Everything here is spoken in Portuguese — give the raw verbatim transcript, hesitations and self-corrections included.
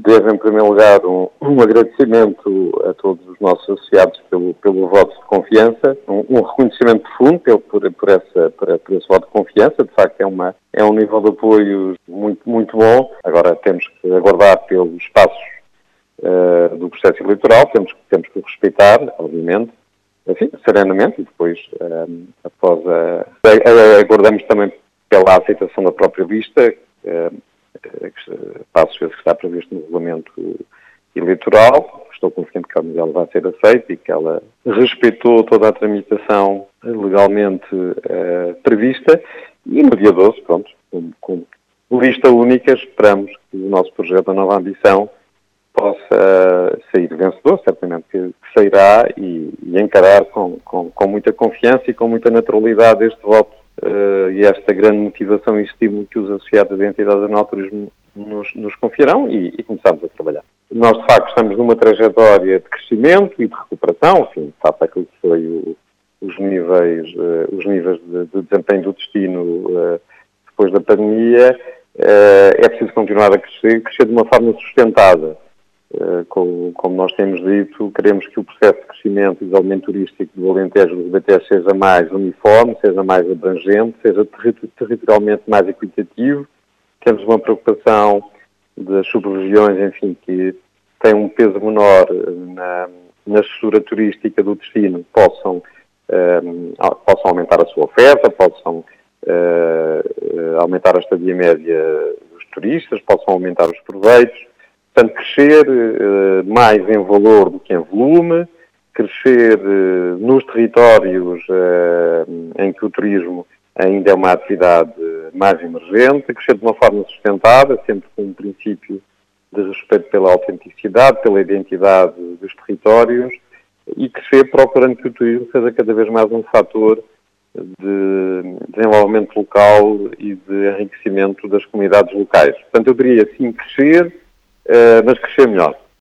Devo, em primeiro lugar, um, um agradecimento a todos os nossos associados pelo, pelo voto de confiança, um, um reconhecimento profundo pelo, por, por, essa, por, por esse voto de confiança. De facto, é, uma, é um nível de apoio muito, muito bom. Agora temos que aguardar pelos passos uh, do processo eleitoral, temos, temos que respeitar, obviamente, assim, serenamente, e depois, um, após a, a, aguardamos também pela aceitação da própria lista, uh, passos que está previsto no regulamento eleitoral. Estou confiante que ela vai ser aceita e que ela respeitou toda a tramitação legalmente uh, prevista, e no dia doze, pronto, com, com lista única, esperamos que o nosso projeto da Nova Ambição possa sair vencedor, certamente que, que sairá, e, e encarar com, com, com muita confiança e com muita naturalidade este voto uh, e esta grande motivação e estímulo que os associados da entidade do Enoturismo nos, nos confiarão, e, e começamos a trabalhar. Nós, de facto, estamos numa trajetória de crescimento e de recuperação, enfim, face àquilo que foi o, os níveis, uh, os níveis de, de desempenho do destino uh, depois da pandemia. Uh, é preciso continuar a crescer, crescer de uma forma sustentada. Uh, como, como nós temos dito, queremos que o processo de crescimento e desenvolvimento turístico do Alentejo do B T S seja mais uniforme, seja mais abrangente, seja terri- territorialmente mais equitativo. Temos uma preocupação das sub-regiões, enfim, que têm um peso menor na, na estrutura turística do destino, possam, um, possam aumentar a sua oferta, possam uh, aumentar a estadia média dos turistas, possam aumentar os proveitos. Portanto, crescer uh, mais em valor do que em volume, crescer uh, nos territórios uh, em que o turismo ainda é uma atividade mais emergente, crescer de uma forma sustentada, sempre com um princípio de respeito pela autenticidade, pela identidade dos territórios, e crescer procurando que o turismo seja cada vez mais um fator de desenvolvimento local e de enriquecimento das comunidades locais. Portanto, eu diria sim crescer, mas crescer melhor.